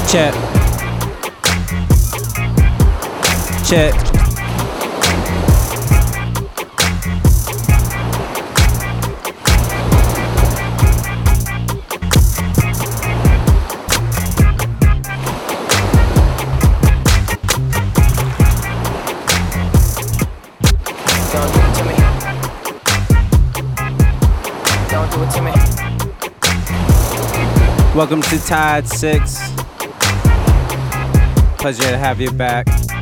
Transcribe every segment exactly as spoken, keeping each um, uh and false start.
Check. Check. Don't do it to me. Don't do it to me. Welcome to Tide six. Pleasure to have you back.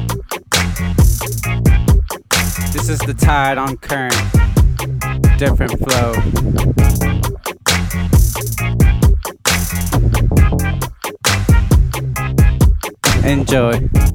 This is the Tide on Current. Different flow. Enjoy.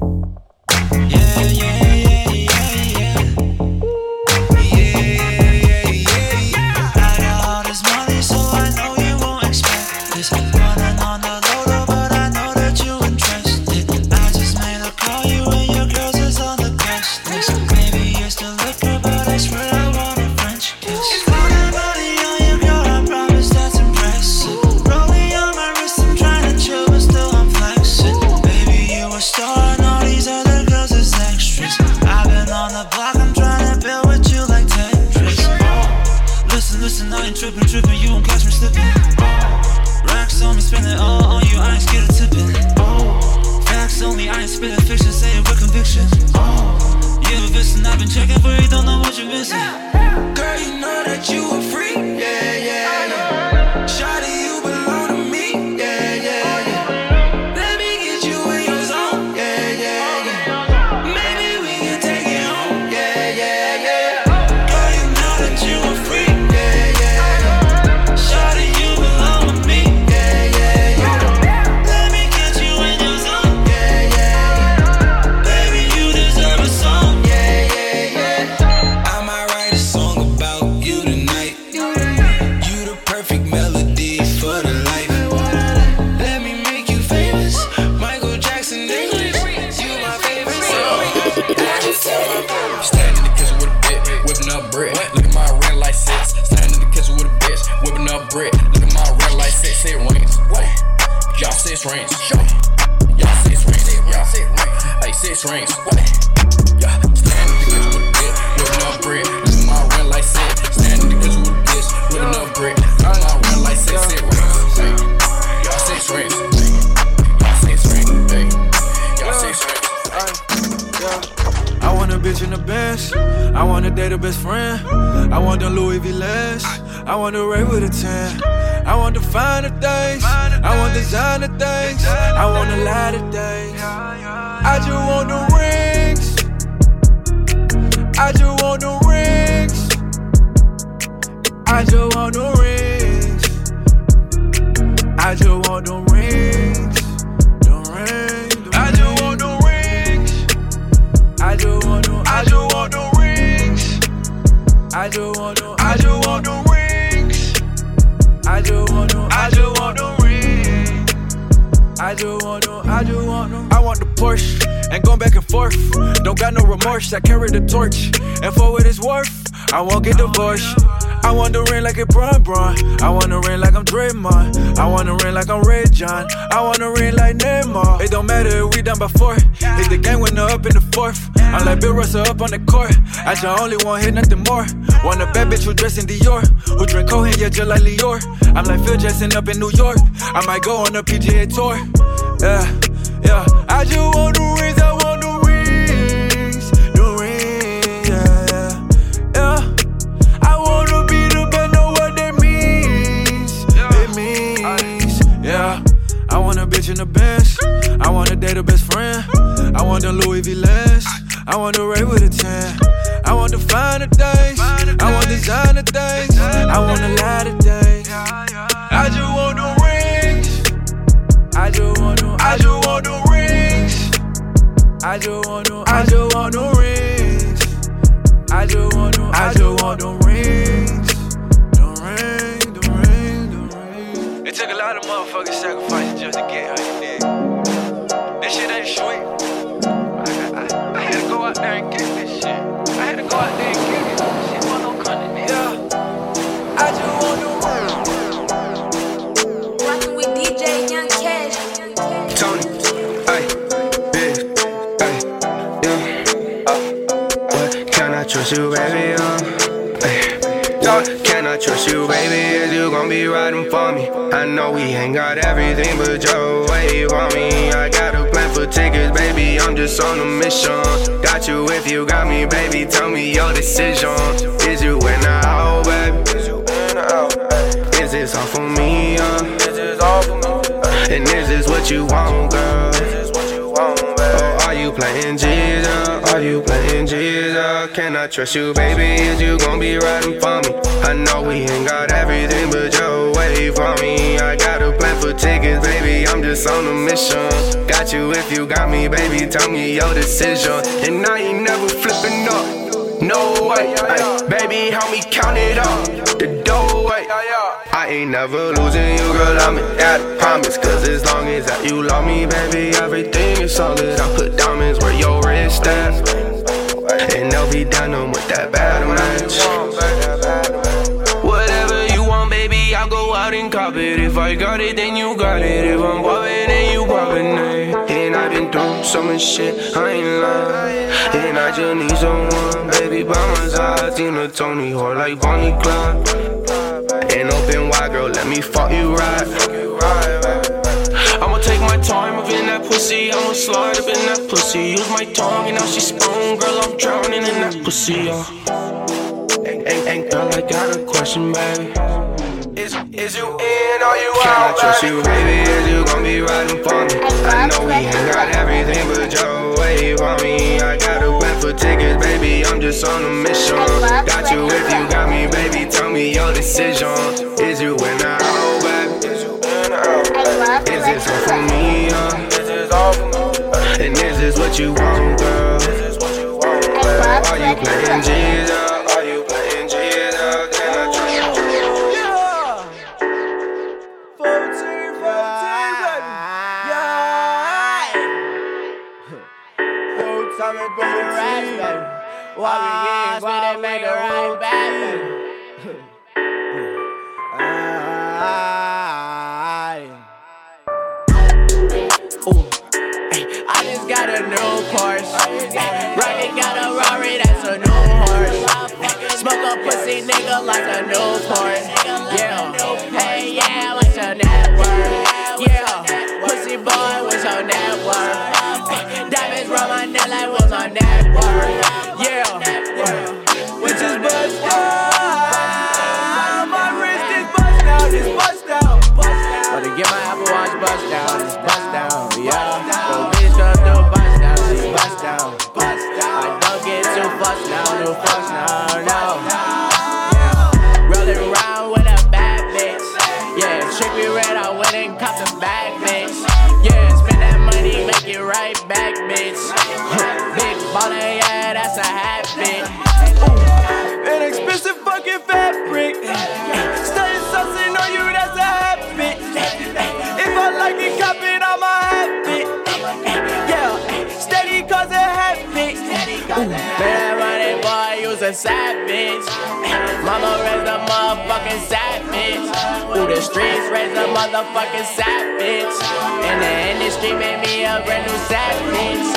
Yeah, yeah, yeah, yeah, yeah. Yeah, yeah, yeah, yeah. I got all this money, so I know you won't expect this. Running on the low low, but I know that you interested. I just made a call, you and your girls is on the guest list. Maybe you're still looking, but I swear I want a French kiss. All that money on you, girl, I promise that's impressive. Rolling on my wrist, I'm trying to chill, but still I'm flexing. Baby, you a star, and all these other girls is extras. I've been on the block, I'm trying to build with you like Tetris. Listen, listen, I ain't tripping, tripping, you won't catch me slipping. Racks on me, spend it all on you, I ain't scared of tipping. Facts only, I ain't spitting fiction, say it with conviction. Yeah, but listen, I've been checking for you, don't know what you're missing. Girl, you know that you a freak, yeah, yeah, yeah. Shawty, you belong to me, yeah, yeah, yeah. Let me get you in your zone, yeah, yeah, yeah. Maybe we can take it home, yeah, yeah, yeah. Girl, you know that you a freak, yeah, yeah, yeah. Shawty, you belong with me, yeah, yeah, yeah. Let me get you in your zone, yeah, yeah, yeah. Baby, you deserve a song, yeah, yeah, yeah. I might write a song about you tonight. You the perfect melody for the life. Let me make you famous, Michael Jackson English. You my favorite song. Stand in the kitchen with a bit, whipping up bread. Look at my red light six. Stand in the kitchen with a bitch, whipping up bread. Look at my red light six. It rings. Y'all six rings. Y'all six rings. Yeah. Hey, six rings. Yeah. Stand in the kitchen with a bitch, whipping up bread. Look at my red light six. Stand in the kitchen with a bitch, whipping up bread. Look at my red light six. It rings. Hey. Y'all six rings. Y'all six rings. Hey. Y'all six rings. I want a bitch in the Benz. I want to date a best friend. I want the Louis V lens. I want to rave with a ten. I want to find the things. I want designer things. I want a lot of things. I just want the rings. I just want the rings. I just want the rings. I just want the rings. The rings. I just want the rings. I just want the, I just want the rings. I just want the, I just want the rings. I just want the, I just want the rings. I just want the, I just want the. I want the Porsche and going back and forth. Don't got no remorse. I carry the torch, and for what it's worth, I won't get divorced. I want the ring like a Bron Bron. I want the ring like I'm Draymond. I want the ring like I'm Red John. I want the ring like Neymar. It don't matter if we done by four. Hit the game winner up in the fourth. I'm like Bill Russell up on the court. I just only want hit nothing more. Want a bad bitch who dress in Dior, who drink Cohen, yeah, just like Lior. I'm like Phil Jackson up in New York. I might go on a P G A tour. Yeah, yeah. I just want the rings. I want the rings. The rings, yeah, yeah, yeah. I wanna be the best, know what that means. It means, yeah. I want a bitch in the Benz. I wanna date a best friend. I want the Louis V lens. I want to rave with a ten. I want to find the things. I want designer things. I want a lot of things. I just want the rings. I just want the, I just want the rings. I just want the, I just want the rings. I just want the, I just want the rings. The ring, the ring, the ring. It took a lot of motherfucking sacrifices just to get her, you dig? This shit ain't sweet. I, I, I had to go out there and get this shit. I had to go out there and get it. Shit wasn't no cutting it. Yeah. I just want the ring. Rockin' with D J Young Cash. Tony. I trust you, baby? Is you gon' be riding for me? I know we ain't got everything, but your wave on me. I got a plan for tickets, baby, I'm just on a mission. Got you if you got me, baby, tell me your decision. Is you in the out, baby? Is this all for me, uh? Is this all for me? And is this what you want, girl? Is this what you want, baby? Or are you playing Jesus? Are you playing Jesus? Can I trust you, baby? Is you gon' be riding for me? I know we ain't got everything, but you're wait for me. I got a plan for tickets, baby, I'm just on a mission. Got you if you got me, baby, tell me your decision. And I ain't never flipping up, no way. Ay, baby, help me count it up, the doorway. I ain't never losing you, girl, I'm in that promise. Cause as long as that you love me, baby, everything is solid. I put diamonds where your wrist at, and they'll be down with that bad match. Whatever you want, baby, I'll go out and cop it. If I got it, then you got it. If I'm poppin', then you poppin', eh. And I've been through so much shit, I ain't lying. And I just need someone, baby, by my side. Tina, Tony, or like Bonnie Clyde. And open wide, girl, let me fuck you right. I'ma take my time within that pussy. I'ma slide up in that pussy. Use my tongue and now she sprung. Girl, I'm drowning in that pussy, uh. Hey, hey, hey, girl, I got a question, baby. Is, is you in or you out, baby? Can I trust you, baby? Is you gon' be riding for me? I know we ain't got everything, but you're wait for me. I got a plan for tickets, baby, I'm just on a mission. Got you if you got me, baby, tell me your decision. Is you in or out, baby? Is you in or out, baby? Is this all for me, uh? Is this all for me? And is this what you want, girl? Is this what you want, baby? Are you playing Jesus? Are you playing Jesus? Can I trust you? Yeah. fourteen, fourteen, baby. Yeah. Full time and baby rats, baby. Why we get why they make it right back, baby. Ooh, ay, I just got a new Porsche. Rocket got a Rari, that's a new horse. Smoke a pussy nigga like a Newport. Yeah, hey yeah, what's your network? Yeah, pussy boy, what's your network? Diamonds round my neck like what's my network? Yeah, which is bust down. My wrist is bust down, it's bust down. But to get my Apple Watch bust down, it's bust down, yeah. The bitch come through bust down, she bust down. I don't get too fussed now, no fuss now, no. Rolling around with a bad bitch. Yeah, trick me red, I went and cop the bag, bitch. Yeah, spend that money, make it right back, bitch. Big baller, yeah, that's a habit. An expensive fucking fabric. Study something on you, that's a habit. If I like it, cop it, I'm a habit. Yeah, steady cause a habit. Man, running boy, you's a savage. Mama raised a motherfucking savage. Ooh, the streets raised a motherfucking savage. And the industry made me a brand new savage.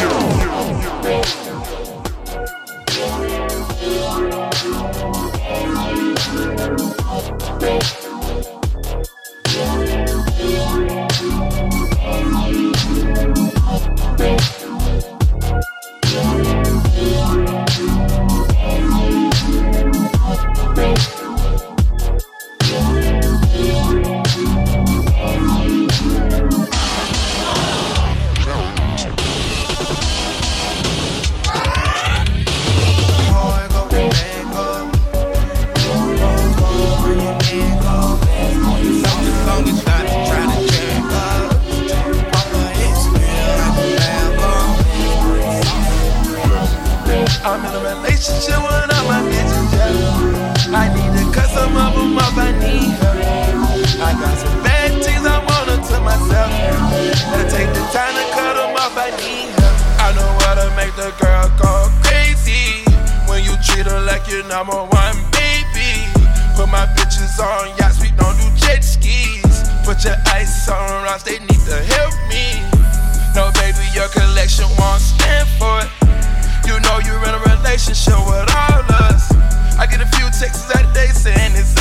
I'm in a relationship with all my bitches, yeah. I need to cut some of them off, I need her. I got some bad things I want her to myself. Gotta take the time to cut them off, I need her. I know how to make the girl go crazy when you treat her like your number one baby. Put my bitches on yachts, we don't do jet skis. Put your ice on rocks, they need to help me. No, baby, your collection won't stand for it. You know you're in a relationship with all us. I get a few texts out of day saying it's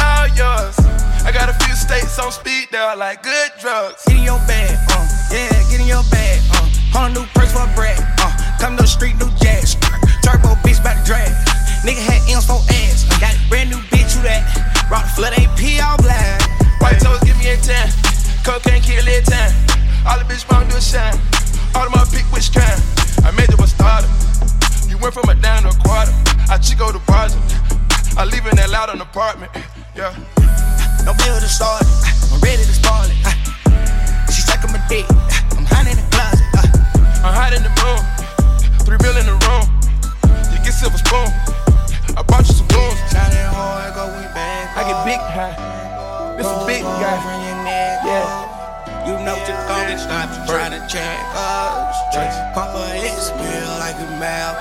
I got a few states on speed dial like good drugs. Get in your bag, uh, yeah, get in your bag, uh. Hundred new perks for a bread, uh. Come to the street, new jazz. Turbo bitch bout to drag. Nigga had M's for ass. Uh, got a brand new bitch, who that? Rock the flood A P all black. White toes give me a ten. Cocaine kill every time. All the bitch pound do a shine. All of my pick which kind. I made them a starter. You went from a down to a quarter. I chico the project. I live in that loud an apartment. Yeah. No bill to start it. I'm ready to start it. She sucking my dick. I'm hiding in the closet. I'm hiding in the moon. Three mil in the room. You get silver spoon. I bought you some booze. Shining hard, go we back. I get big high. This a big guy. Yeah. You know to go and stop trying to check us. Pop a X bill like a mouth.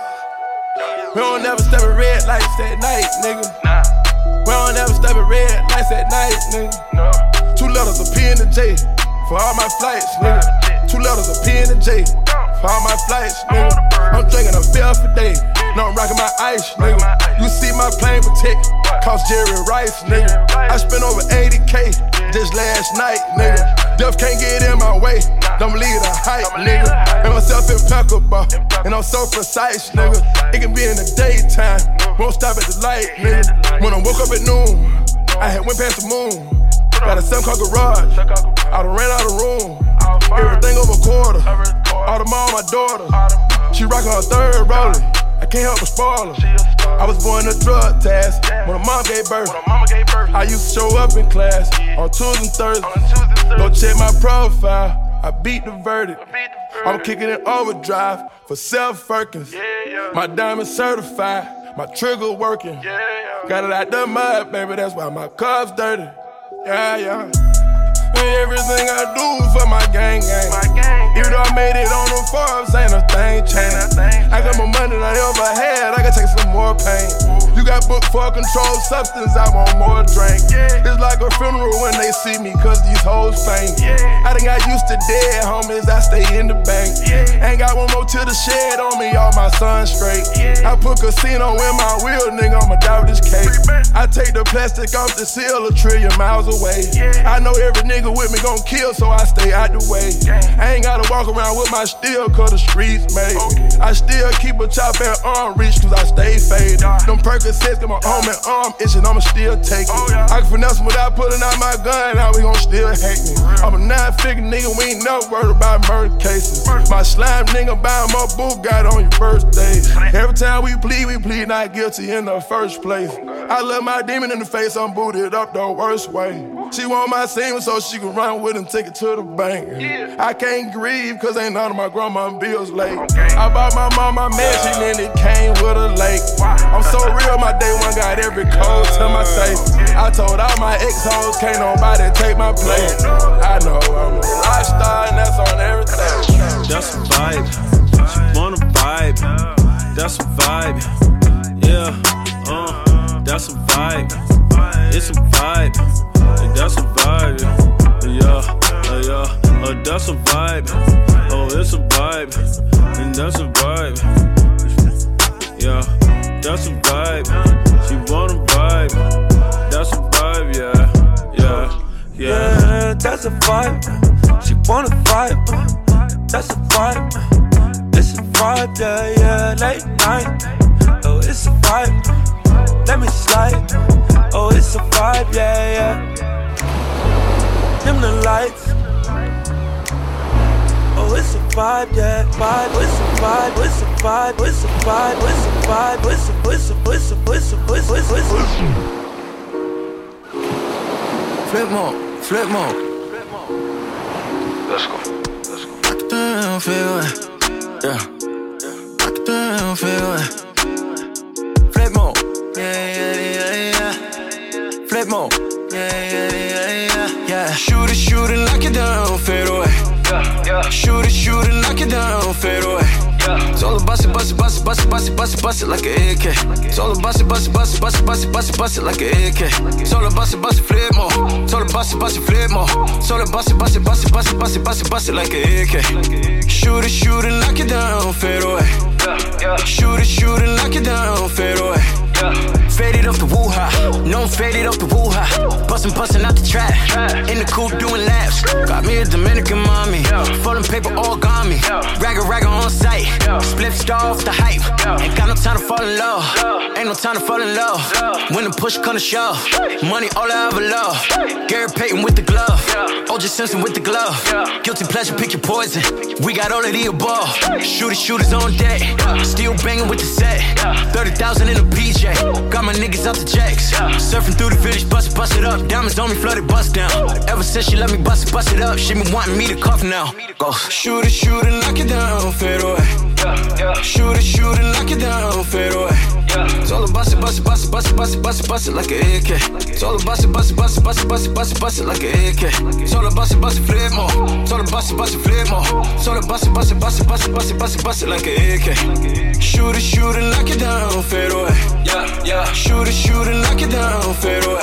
We don't never step at red lights at night, nigga. Nah. We don't never step at red lights at night, nigga. No. Two letters of P and a J for all my flights, nigga. Two letters of P and a J for all my flights, nigga. I'm drinking a beer for day. No, I'm rocking my ice, nigga. You see my plane protect, cost Jerry Rice, nigga. I spent over eighty K just last night, nigga. Death can't get in my way, don't believe the hype, nigga. And I'm self impeccable, and I'm so precise, nigga. It can be in the daytime, won't stop at the light, nigga. When I woke up at noon, I had went past the moon. Got a seven car garage, I done ran out of room. Everything over quarter, all the mom, my daughter. She rockin' her third rolling, I can't help but spoil her. I was born in a drug task when her mom gave birth. I used to show up in class on Tuesdays and Thursdays. Go check my profile, I beat the verdict. I'm kicking in overdrive for Self Firkins. My diamond certified, my trigger working. Got it out the mud, baby, that's why my cup's dirty. Yeah, yeah. And everything I do for my gang, gang. Even though I made it on the Forbes, ain't a thing changed. I got more money than I ever had, I can take some more pain. You got booked for a controlled substance, I want more drink. It's like a funeral when they see me, cause these hoes faint. I done got used to dead homies, I stay in the bank. Ain't got one more to the shed on me, all my sons straight. I put casino in my wheel, nigga, I'ma die with this cake. I take the plastic off the seal a trillion miles away. I know every nigga with me gon' kill, so I stay out the way. I ain't gotta walk around with my steel, cause the streets made. I still keep a chop at arm reach, cause I stay faded. Them Percocets got my arm and arm itching, I'ma still take it. I can finesse without pulling out my gun, now we gon' still hate me. I'm a nine-figure nigga, we ain't never worried about murder cases. My slime nigga buying my Bugatti on your birthday. Every time we plead, we plead not guilty in the first place. I love my demon in the face, I'm booted up the worst way. She want my semen so she can run with and take it to the bank. I can't grieve cause ain't none of my grandma bills late. I bought my mama mansion and it came with a lake. I'm so real, my day one got every code to my safe. I told all my ex-hoes, can't nobody take my place. I know I'm a rock star and that's on everything. That's a vibe, she wanna vibe. That's a vibe, yeah, uh, that's a vibe. It's a vibe, and that's a vibe, yeah, uh, yeah, uh, that's a vibe. Oh, it's a vibe, and that's a vibe, yeah, that's a vibe. She wanna vibe, that's a vibe, yeah, yeah, yeah. Yeah, that's a vibe. She wanna vibe, that's a vibe. It's a vibe, yeah, yeah, late night. Oh, it's a vibe, let me slide. Oh, it's a vibe, yeah, yeah. Dim the lights. Oh, it's a vibe, yeah, vibe. It's a vibe, it's a vibe, it's a vibe, it's a vibe, it's a, it's a, it's a, it's a, it's a, it's a, it's a. Flip mode, flip mode. Let's go, let's go. I can damn feel it. Yeah. I can damn feel it. Flip mode. Yeah, yeah, yeah, yeah. Flip mode. Yeah, yeah, yeah, yeah. Yeah. Shoot it, shoot it, knock it down, fade away. Yeah, yeah. Shoot it, shoot it, knock it down, fade away. Yeah. It's all about bust it, bust it, bust it, bust it, bust it, bust it, bust it like an A K. It's all about bust it, bust it, bust it, bust it, bust it, bust it, bust it like an A K. It's all about bust it, bust it, flip more. It's all about bust it, bust it, flip more. It's all about bust it, bust it, bust it, bust it, bust it, bust it, bust it like an A K. Shoot it, shoot it, knock it down, fade away. Yeah, yeah. Shoot it, shoot it, knock it down, fade away. Yeah. faded off the woo-ha. No, I'm faded off the woo-ha. Bustin', bustin' out the trap. In the coupe doing laps. Got me a Dominican mommy. Folding paper all got me. Ragga, ragga on site. Split star off the hype. Ain't got no time to fall in love. Ain't no time to fall in love. When the push come to shove. Money all I ever love. Gary Payton with the glove. O J Simpson with the glove. Guilty pleasure, pick your poison. We got all of the above. Shooters, shooters on deck. Still banging with the set. thirty thousand in a P J. Got my niggas out the jacks. Surfing through the village, bust it, bust it up. Diamonds on me, flooded, bust down. Ever since she let me bust it, bust it up. She been wanting me to cough now. Go. Shoot it, shoot it, knock it down, fade away. Shoot it, shoot it, knock it down, fade away. Told her bust it, bust it, bust it, bust it, bust it, bust it, bust it like an A K. Told her bust it, bust it, bust it, bust it, bust it, bust it, bust it like an A K. Told her bust it, bust it, flip more. Told her bust it, bust it, flip more. Told her bust it, bust it, bust it, bust it, bust it, bust it, bust it like an A K. Shoot it, shoot it, knock it down, fade away. Yeah, yeah. Shoot it, shoot it, knock it down, fade away.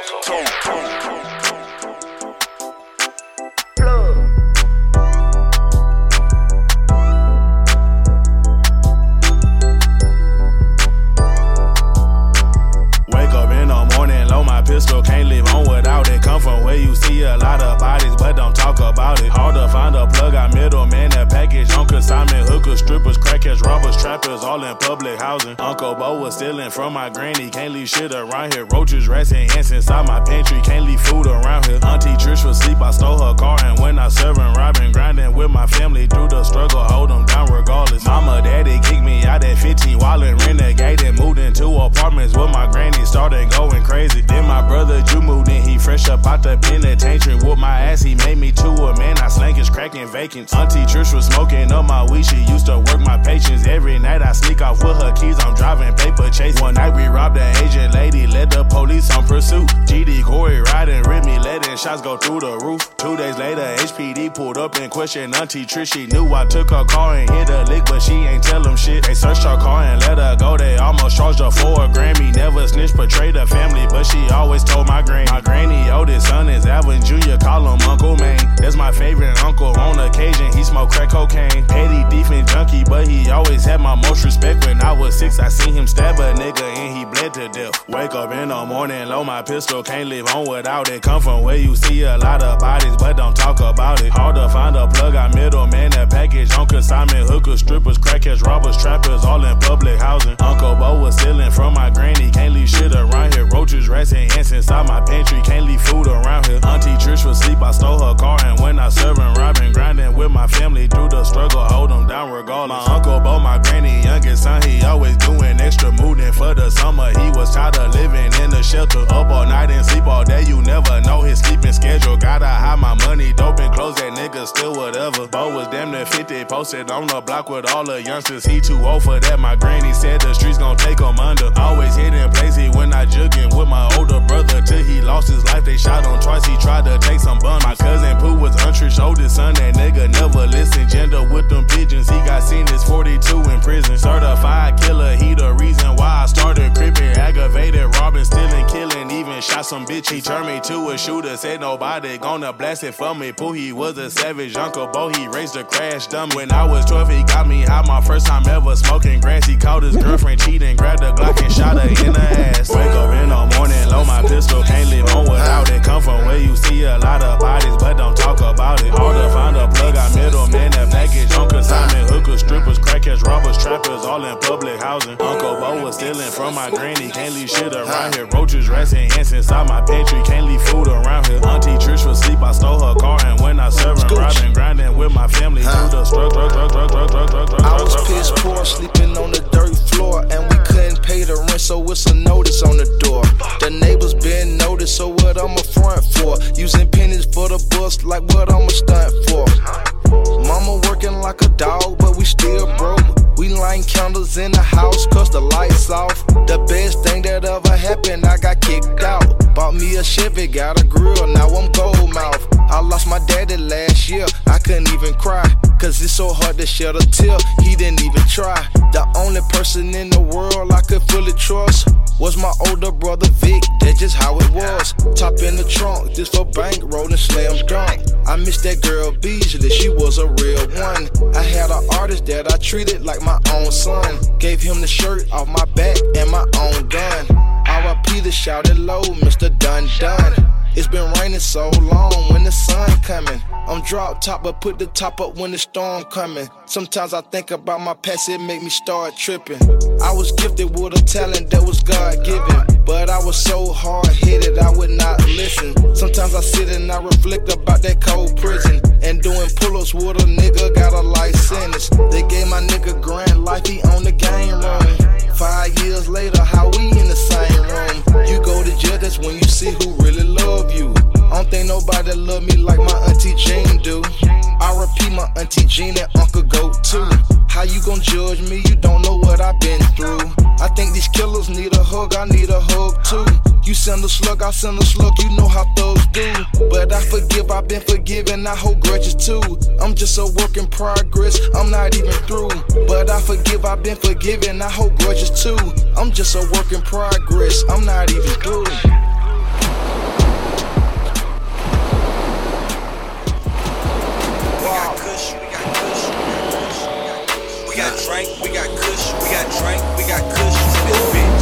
Pistol, can't live on without it. Come from where you see a lot of bodies, but don't talk about it. Hard to find a plug, I middleman, that package on consignment. Hookers, strippers, crackheads, robbers, trappers, all in public housing. Uncle Bo was stealing from my granny. Can't leave shit around here. Roaches, rats, and ants inside my pantry. Can't leave food around here. Auntie Trish was asleep, I stole her car. And when I serving, robbing, grinding with my family through the struggle, hold them down regardless. Mama, daddy kicked me out at fifteen, wildin', renegading. Moved into apartments with my granny, started going crazy. Then my brother Drew moved in, he fresh up out the penitentiary. Whooped my ass, he made me to a man. I slank his cracking vacants. Auntie Trish was smoking up my weed, she used to work my patience. Every night I sneak off with her keys, I'm driving paper chase. One night we robbed an Asian lady, led the police on pursuit. G D Corey riding, with me, letting shots go through the roof. Two days later, H P D pulled up and questioned Auntie Trish. She knew I took her car and hit a lick, but she ain't tell them shit. They searched her car and let her go, they almost charged her for a Grammy. Never snitched, betrayed her family, but she always told my granny. My granny oldest son is Alvin Junior, call him Uncle Man. That's my favorite uncle, on occasion he smoked crack cocaine. Petty thief and junkie, but he always had my most respect. When I was six, I seen him stab a nigga and he bled to death. Wake up in the morning, load my pistol, can't live on without it. Come from where you see a lot of bodies, but don't talk about it. Hard to find a plug, I middleman, that package on consignment. Hookers, strippers, crackheads, robbers, trappers, all in public housing. Uncle Bo was stealing from my granny, can't leave shit around here. Roaches, rats, and ants inside my pantry, can't leave food around here. Auntie Trish was asleep, I stole her car. And when I serving, robbing, grinding with my family through the struggle, hold them down regardless. My Uncle Bo, my granny, youngest son, he always doing extra. Moving for the summer, he was tired of living in the shelter. Up all night and sleep all day, you never know his sleeping schedule. Gotta hide my money, dope and clothes, that nigga still whatever. Bo was damn near fifty, posted on the block with all the youngsters. He too old for that, my granny said the streets gon' take him under. Always hitting places when I jugging with my older brother till he lost his life. They shot him twice, he tried to take some bun. My cousin Pooh was Untrish oldest son, that nigga never listened. Gender with them pigeons, he got sentenced forty-two in prison. Certified killer, he the reason why I started crippin'. Aggravated robbing, stealing, killing, even shot some bitch. He turned me to a shooter, said nobody gonna blast it for me. Pooh, he was a savage. Uncle Bo, he raised a crash dummy. When I was twelve, he got me high, my first time ever smoking grass. He caught his girlfriend cheating, grabbed a Glock and shot her in the ass. Wake up in the morning, load my pistol, can't live on without it. Come from where you see a lot of bodies, but don't talk about it. Hard to find a plug, I middleman, that package on consignment. Hookers, strippers, crackheads, robbers, trappers, all in public housing. Uncle Bo was stealing from my granny, can't leave shit around here. Roaches, rats, and ants inside my pantry, can't leave food around here. Auntie Trish was asleep, I stole her car. And when I serving, robbing, grinding with my family through the struggle, drug, drug, drug, drug, drug, drug, I was piss poor, sleeping on the dirt floor, and we couldn't pay the rent, so it's a notice on the door. The neighbors been noticed, so what I'm a front for? Using pennies for the bus, like what I'm a stunt for. Mama working like a dog, but we still broke. We lighting candles in the house, cause the lights off. The best thing that ever happened, I got kicked out. Bought me a Chevy, got a grill, now I'm gold mouth. I lost my daddy last year, I couldn't even cry, cause it's so hard to shed a tear, he didn't even try. The only person in the world I could fully trust was my older brother Vic, that's just how it was. Top in the trunk, just for bankroll and slam dunk. I miss that girl Beasley, she was a real one. I had an artist that I treated like my own son. Gave him the shirt off my back and my own gun. R P to shout it low, Mister Dun Dun. It's been raining so long, when the sun coming? I'm drop top, but put the top up when the storm coming. Sometimes I think about my past, it make me start tripping. I was gifted with a talent that was God-given, but I was so hard-headed I would not listen. Sometimes I sit and I reflect about that cold prison, and doing pull-ups with a nigga got a life sentence. They gave my nigga grand life, he on the game room. Five years later, how we in the same room? You go to jail, that's when you see who really love you. I don't think nobody love me like my auntie Jean do. I repeat, my auntie Jean and Uncle Goat too. How you gon' judge me? You don't know what I've been through. I think these killers need a hug, I need a hug too. You send a slug, I send a slug, you know how thugs do. But I forgive, I've been forgiven, I hold grudges too. I'm just a work in progress, I'm not even through. But I forgive, I've been forgiven, I hold grudges too. I'm just a work in progress, I'm not even through. We got drink, we got kush, we got drink, we got kush in this bitch.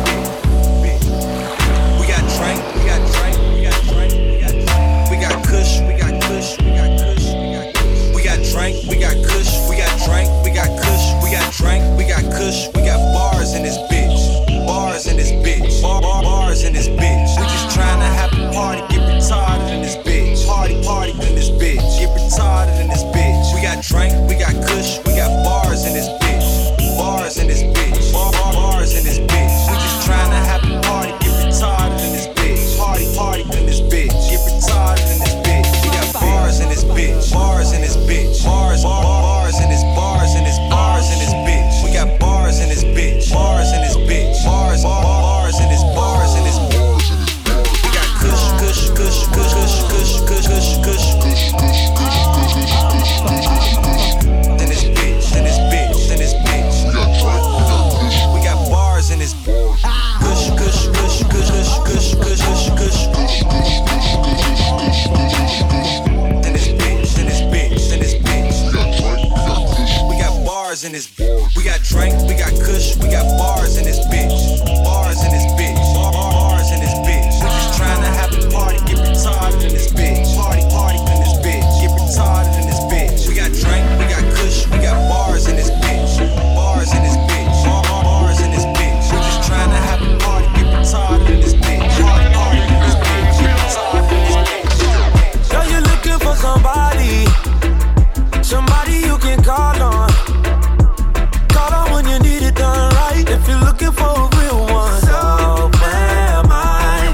We got drink, we got drink, we got drink, we got drink. We got kush, we got kush, we got kush, we got kush. We got drink, we got kush, we got drink, we got kush, we got drink, we got kush, we got bars in this bitch. Bars in this bitch. Bar, bar, bars in this bitch. We just tryna have a party, get retarded in this bitch. Party, party in this bitch. Get retarded in this bitch. We got drink, we got kush, we got bars in this bitch. Bars in this bitch. Bar, bar, bars in this bitch. We just tryna have a party, get retarded in this bitch. Party, party in this bitch. Get retarded in this bitch. We got bars in this bitch. Bars in this bitch. Bars, bar, bars in this bars in this bars in this bitch. We got bars in this bitch. Bars in this bitch. Bars, bar, bars in this bars in this bars in this bitch. We got kush, kush, kush, kush, kush, kush, kush, kush, kush, kush, kush, kush, kush, kush, kush, kush. In this bitch, in this bitch, in this bitch. We got bars in this kush, kush, kush, kush, kush, kush, kush, kush, kush, kush, kush, kush, kush. In this bitch, in this bitch, in this bitch. We got bars in this. We got drink, we got kush, we got bars in this bitch. Bars in this bitch. Bars in this bitch. We just tryna have a party, get retarded in this bitch. Party, party in this bitch. Get retarded in this bitch. We got drink, we got kush, we got bars in this bitch. Bars in this bitch. Bars in this bitch. We just tryna have a party, get retarded in this bitch. Party, party in this bitch. Get retarded in this bitch. Girl, you're looking for somebody, somebody you can call on. Call on when you need it done right. If you're looking for a real one, so am I.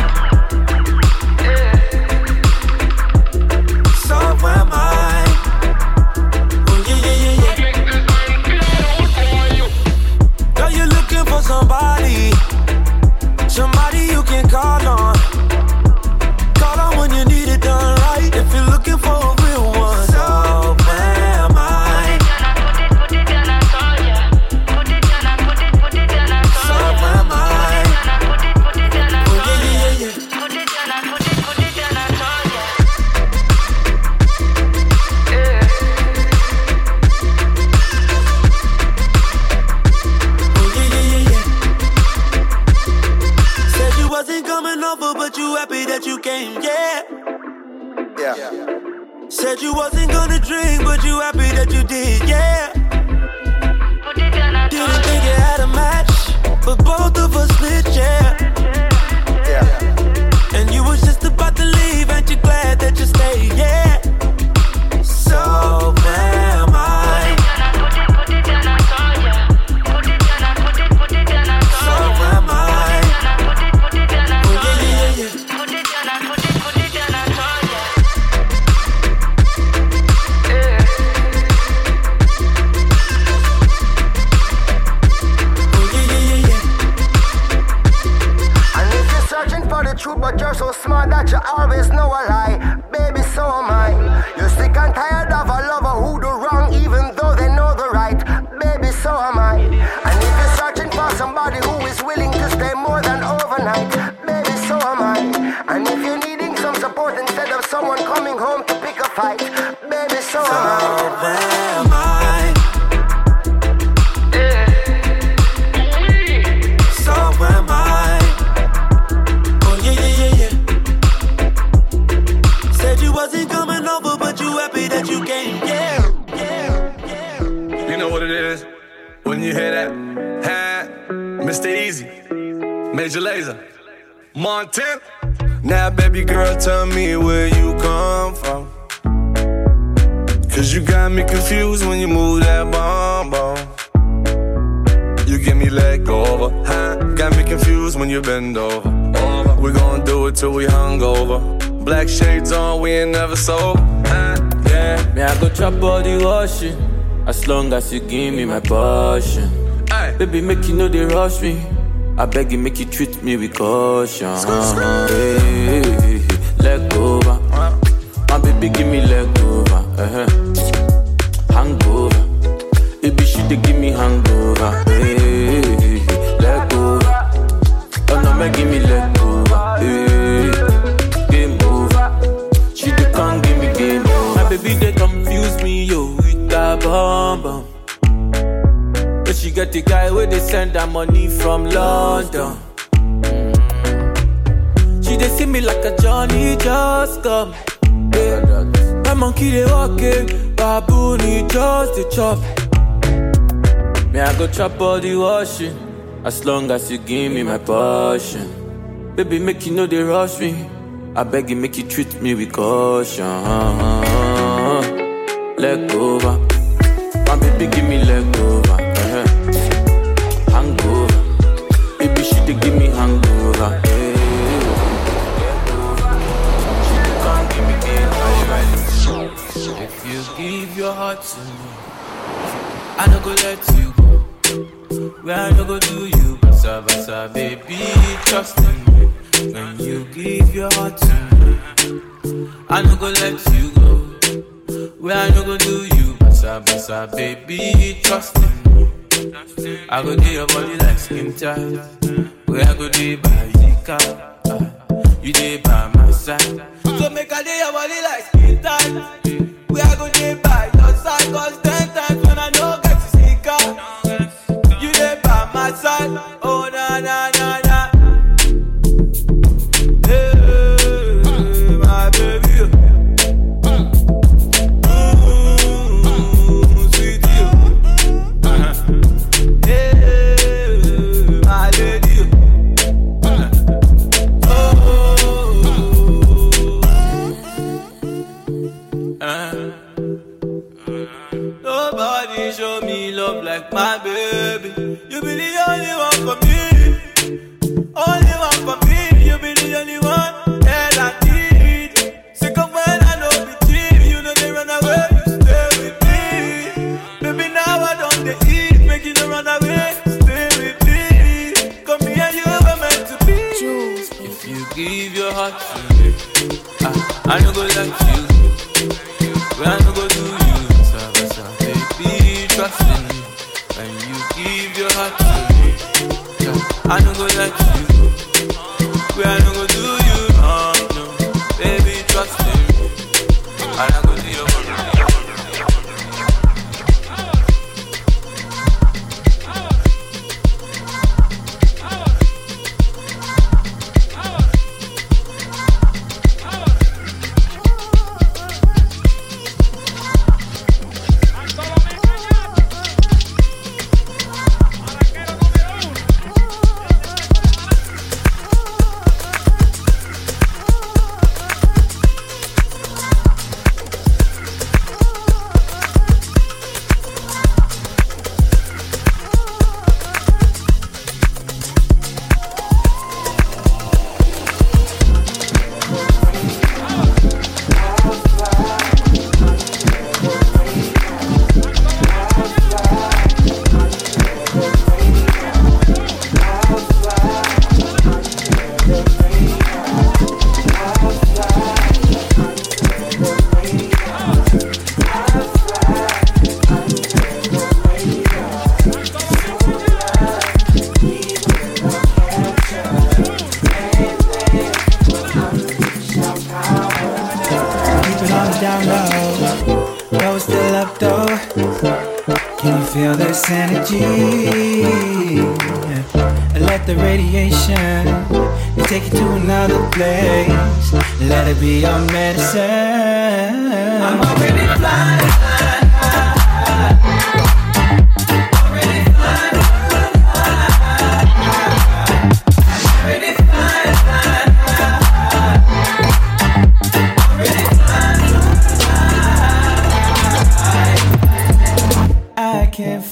So am I. Oh yeah, yeah, yeah, yeah. Girl, you're looking for somebody, somebody you can call on. Call on when you need it done right. If you're looking for a real one, so am I. So am I. Oh yeah, yeah, yeah. Oh yeah, yeah, yeah, yeah. Said you wasn't coming over, but you happy that you came, yeah. Yeah. Said you wasn't gonna drink, but you happy that you did, yeah. Didn't think you had a match, but both of us lit, yeah. Yeah. And you was just about to leave, ain't you glad that you stayed, yeah. So am I. So am I. Oh yeah, yeah, yeah, yeah. Truth, but you're so smart that you always know a lie. Baby, so am I. You're sick and tired of a lover who do wrong even though they know the right. Baby, so am I. And if you're searching for somebody who is willing to stay more than overnight, baby, so am I. And if you're needing some support instead of someone coming home to pick a fight, baby, so, so am I. So am I. So am I. Major Lazer, Montana. Now, baby girl, tell me where you come from. Cause you got me confused when you move that bomb bomb. You get me let go over, huh? Got me confused when you bend over. over. We gon' do it till we hungover. Black shades on, we ain't never sober, huh? Yeah. Me, I go chop all the washing, as long as you give me my passion. Aye. Baby, make you know they rush me. I beg you, make you treat me with caution. Hey, hey, hey, leg over. My baby, give me leg over. Uh-huh. Hangover. Baby, she dey give me hangover. Hey, hey, hey, leg over. Oh no, make give me leg over. Hey, game over. She dey come give me game over. My baby, they confuse me, yo, with that bomb bomb. But she got the guy where they send her money from London. Mm. She they see me like a Johnny just come. Yeah. My monkey they walking, baboon he just the chop. Me I go chop all the washing, as long as you give me my passion. Baby make you know they rush me, I beg you make you treat me with caution. Leg over, my baby give me leg over. Uh-huh. Hangover, baby she dey give me hangover. Hey. She dey come give me game. Are you ready? If you give your heart to me, I no go let you go. Where I no go do you, basa basa, baby, trust in me. When you give your heart to me, I no go let you go. Where I no go do you, basa basa, baby, trust in me. I go do your body like skin tight. Where I go do by the car, uh, you dey by my side. So make I do your body like skin tight. Where I go do by your side, cause ten times when I no get to see car, you dey by my side. Oh na na na na. Hey, my baby. Nobody show me love like my baby. You be the only one for me. Only one for me. You be the only one that I need. Sick of when I know be cheap. You know they run away, you stay with me. Baby now I don't they eat. Make you don't run away, stay with me. Come here, you were meant to be. If you give your heart to me, I, I no go let you. When I no go do you. Trust in me. When you give your heart to me, I no go let you go. Where I no go do you, no, no. Baby, trust in me. I no go do your body. Feel this energy. Let the radiation take you to another place. Let it be your medicine. I'm already flying. Already flying.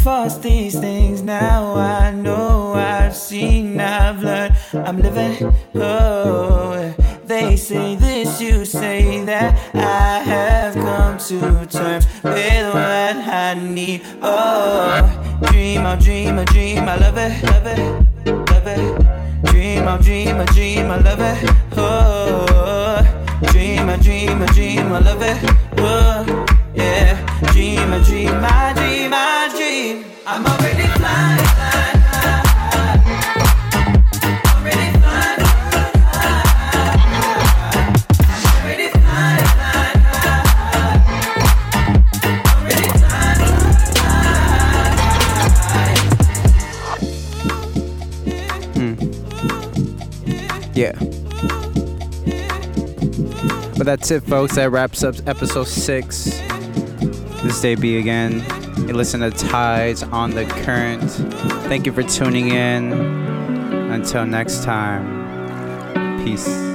false these things. Now I know, I've seen, I've learned. I'm living, oh. They say this, you say that. I have come to terms with what I need. Oh, dream, I dream, I dream, I love it, love it, love it. Dream, I dream, I dream, I love it. Oh, dream, I dream, I dream, I love it. Oh, yeah. Dream, I dream, I dream, I dream. I'm already flying, flying, flying. I'm already flying, I'm already flying, flying, I'm already flying. Yeah. But that's it, folks. That wraps up episode six. This is Dave B again. You listen to Tides on the Current. Thank you for tuning in. Until next time, peace.